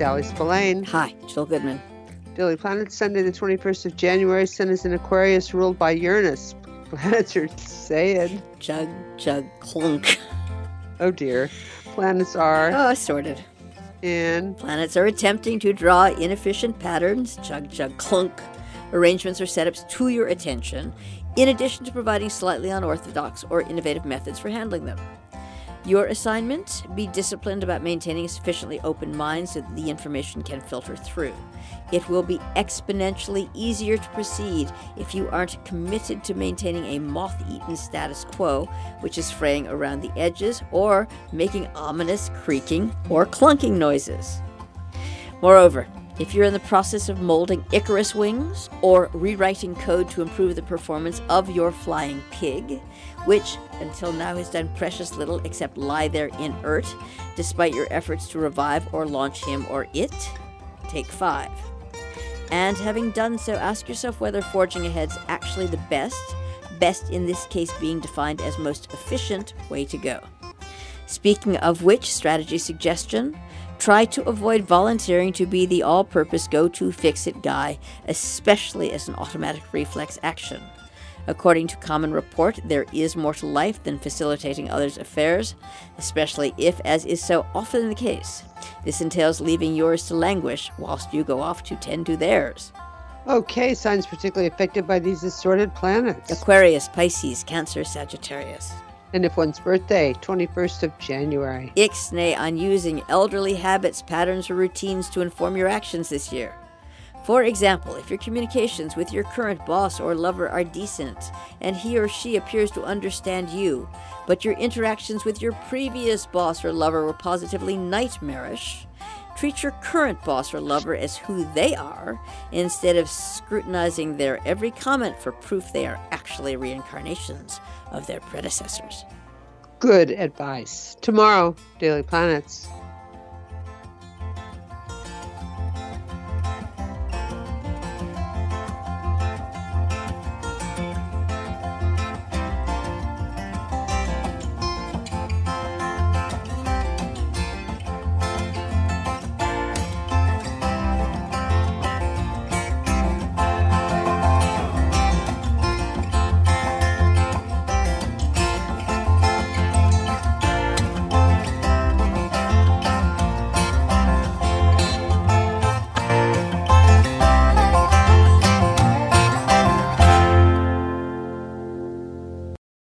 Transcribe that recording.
Sally Spillane. Hi, Jill Goodman. Daily Planet, Sunday the 21st of January. Sun is in Aquarius, ruled by Uranus. Planets are saying... Chug, chug, clunk. Oh dear. Planets are... Oh, assorted. And... Planets are attempting to draw inefficient patterns, chug, chug, clunk, arrangements or setups to your attention, in addition to providing slightly unorthodox or innovative methods for handling them. Your assignment? Be disciplined about maintaining a sufficiently open mind so that the information can filter through. It will be exponentially easier to proceed if you aren't committed to maintaining a moth-eaten status quo, which is fraying around the edges or making ominous creaking or clunking noises. Moreover, if you're in the process of molding Icarus wings or rewriting code to improve the performance of your flying pig, which until now has done precious little except lie there inert, despite your efforts to revive or launch him or it, take 5. And having done so, ask yourself whether forging ahead's actually the best in this case being defined as most efficient way to go. Speaking of which, strategy suggestion, try to avoid volunteering to be the all-purpose go-to fix-it guy, especially as an automatic reflex action. According to common report, there is more to life than facilitating others' affairs, especially if, as is so often the case, this entails leaving yours to languish whilst you go off to tend to theirs. Okay, signs particularly affected by these assorted planets. Aquarius, Pisces, Cancer, Sagittarius. And if one's birthday, 21st of January. Ixnay on using elderly habits, patterns, or routines to inform your actions this year. For example, if your communications with your current boss or lover are decent, and he or she appears to understand you, but your interactions with your previous boss or lover were positively nightmarish, treat your current boss or lover as who they are, instead of scrutinizing their every comment for proof they are actually reincarnations of their predecessors. Good advice. Tomorrow, Daily Planets.